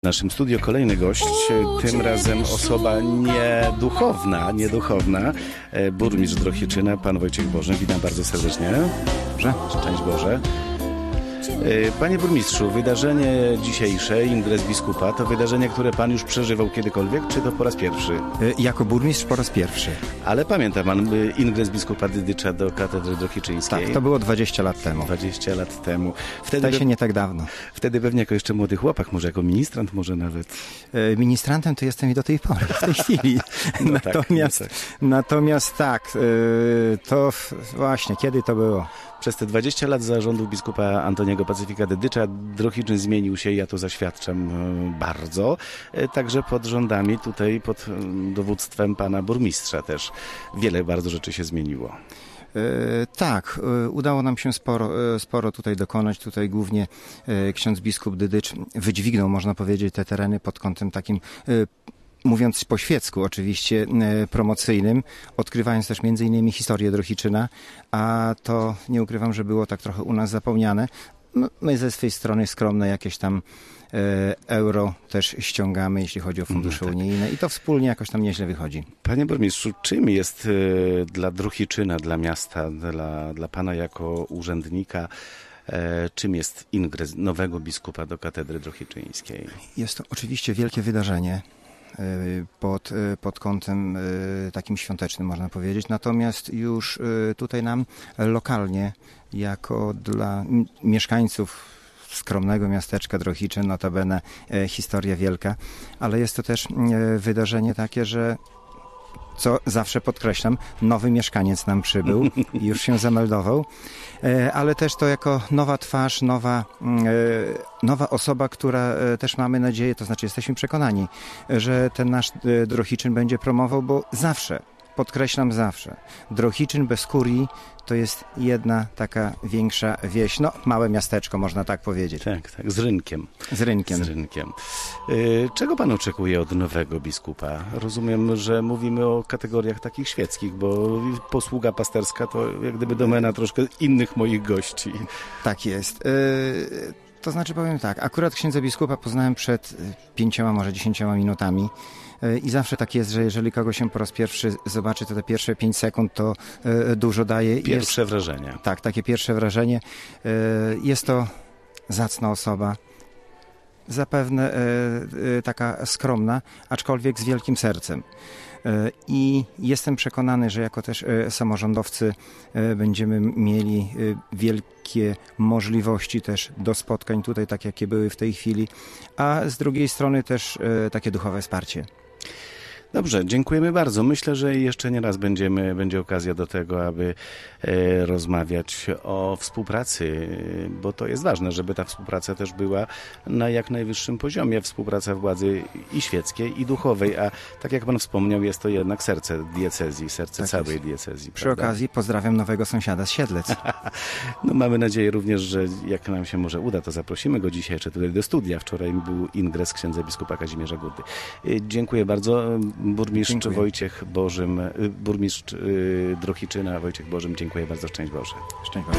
W naszym studiu kolejny gość, tym razem osoba nieduchowna, burmistrz Drohiczyna, pan Wojciech Bożym. Witam bardzo serdecznie. Dobrze. Szczęść Boże. Panie burmistrzu, wydarzenie dzisiejsze, ingres biskupa, to wydarzenie, które pan już przeżywał kiedykolwiek, czy to po raz pierwszy? Jako burmistrz po raz pierwszy. Ale pamięta pan ingres biskupa Dydycza do katedry drohiczyńskiej? Tak, to było 20 lat temu. 20 lat temu. Wtedy się nie tak dawno. Wtedy pewnie jako jeszcze młody chłopak, może jako ministrant, może nawet. Ministrantem to jestem i do tej pory, w tej chwili. No Natomiast tak, to właśnie, kiedy to było? Przez te 20 lat zarządów biskupa Antoniego Pacyfika Dydycza Drohiczyn zmienił się, ja to zaświadczam bardzo. Także pod rządami tutaj, pod dowództwem pana burmistrza też wiele bardzo rzeczy się zmieniło. Tak, udało nam się sporo tutaj dokonać. Tutaj głównie ksiądz biskup Dydycz wydźwignął, można powiedzieć, te tereny pod kątem takim, mówiąc po świecku oczywiście, promocyjnym, odkrywając też między innymi historię Drohiczyna, a to nie ukrywam, że było tak trochę u nas zapomniane. My ze swej strony skromne jakieś tam euro też ściągamy, jeśli chodzi o fundusze unijne i to wspólnie jakoś tam nieźle wychodzi. Panie burmistrzu, czym jest dla Drohiczyna, dla miasta, dla pana jako urzędnika, czym jest ingres nowego biskupa do katedry drohiczyńskiej? Jest to oczywiście wielkie wydarzenie pod kątem takim świątecznym, można powiedzieć. Natomiast już tutaj nam lokalnie, jako dla mieszkańców skromnego miasteczka Drohiczyn, notabene historia wielka, ale jest to też wydarzenie takie, że co zawsze podkreślam, nowy mieszkaniec nam przybył i już się zameldował, ale też to jako nowa twarz, nowa osoba, która też mamy nadzieję, to znaczy jesteśmy przekonani, że ten nasz Drohiczyn będzie promował, bo zawsze, podkreślam zawsze, Drohiczyn bez kurii to jest jedna taka większa wieś, małe miasteczko, można tak powiedzieć. Tak, z rynkiem. Z rynkiem. Czego pan oczekuje od nowego biskupa? Rozumiem, że mówimy o kategoriach takich świeckich, bo posługa pasterska to jak gdyby domena troszkę innych moich gości. Tak jest. To znaczy powiem tak, akurat księdza biskupa poznałem przed 5, może 10 minutami. I zawsze tak jest, że jeżeli kogoś się po raz pierwszy zobaczy, to te pierwsze 5 sekund to dużo daje. Pierwsze wrażenie. Tak, takie pierwsze wrażenie. Jest to zacna osoba, zapewne taka skromna, aczkolwiek z wielkim sercem. I jestem przekonany, że jako też samorządowcy będziemy mieli wielkie możliwości też do spotkań tutaj, tak jakie były w tej chwili, a z drugiej strony też takie duchowe wsparcie. Dobrze, dziękujemy bardzo. Myślę, że jeszcze nie raz będzie okazja do tego, aby rozmawiać o współpracy, bo to jest ważne, żeby ta współpraca też była na jak najwyższym poziomie. Współpraca władzy i świeckiej, i duchowej, a tak jak pan wspomniał, jest to jednak serce diecezji, serce tak całej diecezji. Przy okazji pozdrawiam nowego sąsiada z Siedlec. Mamy nadzieję również, że jak nam się może uda, to zaprosimy go dzisiaj jeszcze tutaj do studia. Wczoraj był ingres księdza biskupa Kazimierza Gudy. Dziękuję bardzo. Burmistrz Wojciech Bożym, burmistrz Drohiczyna Wojciech Bożym, dziękuję bardzo. Szczęść Boże. Szczęść Boże.